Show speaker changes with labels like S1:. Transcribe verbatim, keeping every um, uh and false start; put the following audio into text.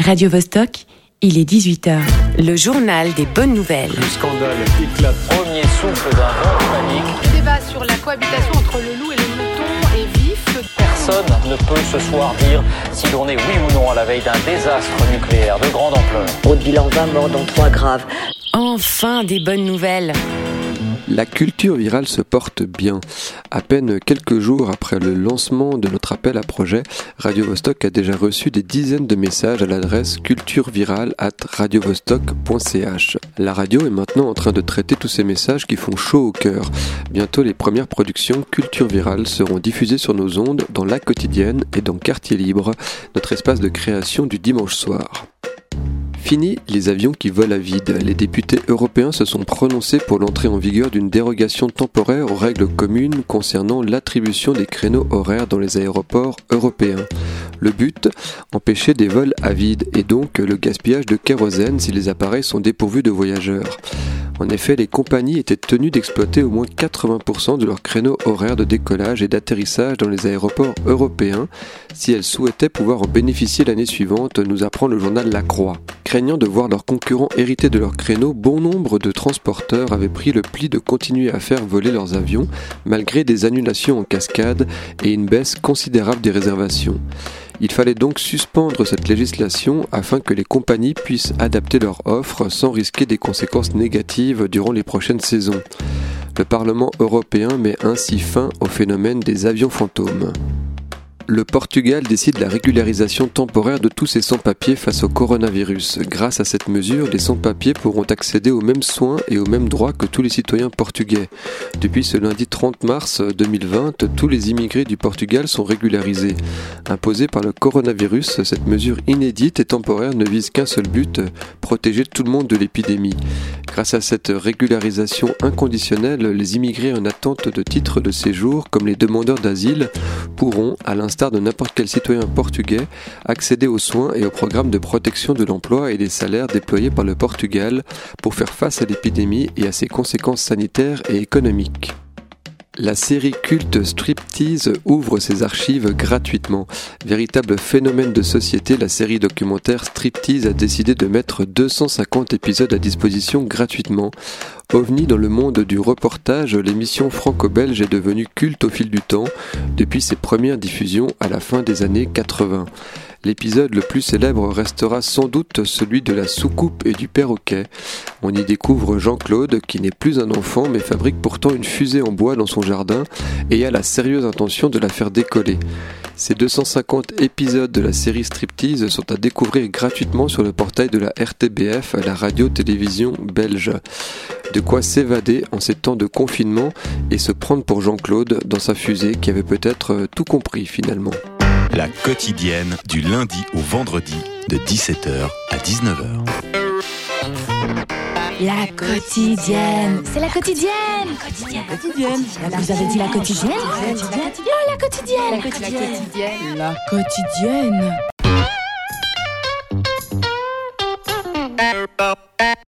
S1: Radio Vostok, il est dix-huit heures. Le journal des bonnes nouvelles.
S2: Le scandale éclate.
S3: Premier souffle d'un vent de panique.
S4: Le débat sur la cohabitation entre le loup et le mouton est vif.
S3: Personne ne peut ce soir dire si l'on est oui ou non à la veille d'un désastre nucléaire de grande ampleur.
S5: Au bilan vingt morts dont trois graves.
S1: Enfin des bonnes nouvelles.
S6: La culture virale se porte bien. À peine quelques jours après le lancement de notre appel à projet, Radio Vostok a déjà reçu des dizaines de messages à l'adresse culturevirale arobase radiovostok point c h. La radio est maintenant en train de traiter tous ces messages qui font chaud au cœur. Bientôt, les premières productions Culture Virale seront diffusées sur nos ondes dans La Quotidienne et dans Quartier Libre, notre espace de création du dimanche soir. Fini les avions qui volent à vide. Les députés européens se sont prononcés pour l'entrée en vigueur d'une dérogation temporaire aux règles communes concernant l'attribution des créneaux horaires dans les aéroports européens. Le but, empêcher des vols à vide et donc le gaspillage de kérosène si les appareils sont dépourvus de voyageurs. En effet, les compagnies étaient tenues d'exploiter au moins quatre-vingts pour cent de leurs créneaux horaires de décollage et d'atterrissage dans les aéroports européens si elles souhaitaient pouvoir en bénéficier l'année suivante, nous apprend le journal La Croix. Craignant de voir leurs concurrents hériter de leurs créneaux, bon nombre de transporteurs avaient pris le pli de continuer à faire voler leurs avions malgré des annulations en cascade et une baisse considérable des réservations. Il fallait donc suspendre cette législation afin que les compagnies puissent adapter leur offre sans risquer des conséquences négatives durant les prochaines saisons. Le Parlement européen met ainsi fin au phénomène des avions fantômes. Le Portugal décide la régularisation temporaire de tous ses sans-papiers face au coronavirus. Grâce à cette mesure, les sans-papiers pourront accéder aux mêmes soins et aux mêmes droits que tous les citoyens portugais. Depuis ce lundi trente mars deux mille vingt, tous les immigrés du Portugal sont régularisés. Imposée par le coronavirus, cette mesure inédite et temporaire ne vise qu'un seul but, protéger tout le monde de l'épidémie. Grâce à cette régularisation inconditionnelle, les immigrés en attente de titres de séjour, comme les demandeurs d'asile, pourront, à l'instar de n'importe quel citoyen portugais, accéder aux soins et aux programmes de protection de l'emploi et des salaires déployés par le Portugal pour faire face à l'épidémie et à ses conséquences sanitaires et économiques. La série culte Striptease ouvre ses archives gratuitement. Véritable phénomène de société, la série documentaire Striptease a décidé de mettre deux cent cinquante épisodes à disposition gratuitement. OVNI dans le monde du reportage, l'émission franco-belge est devenue culte au fil du temps, depuis ses premières diffusions à la fin des années quatre-vingts. L'épisode le plus célèbre restera sans doute celui de la soucoupe et du perroquet. On y découvre Jean-Claude, qui n'est plus un enfant mais fabrique pourtant une fusée en bois dans son jardin et a la sérieuse intention de la faire décoller. Ces deux cent cinquante épisodes de la série Striptease sont à découvrir gratuitement sur le portail de la R T B F, la radio-télévision belge. De quoi s'évader en ces temps de confinement et se prendre pour Jean-Claude dans sa fusée qui avait peut-être tout compris finalement.
S7: La quotidienne du lundi au vendredi de dix-sept heures à dix-neuf heures.
S8: La quotidienne. C'est la quotidienne. La quotidienne. La quotidienne. Vous avez dit la quotidienne? La quotidienne. Oh, la quotidienne. La quotidienne.
S1: La quotidienne.
S8: La quotidienne.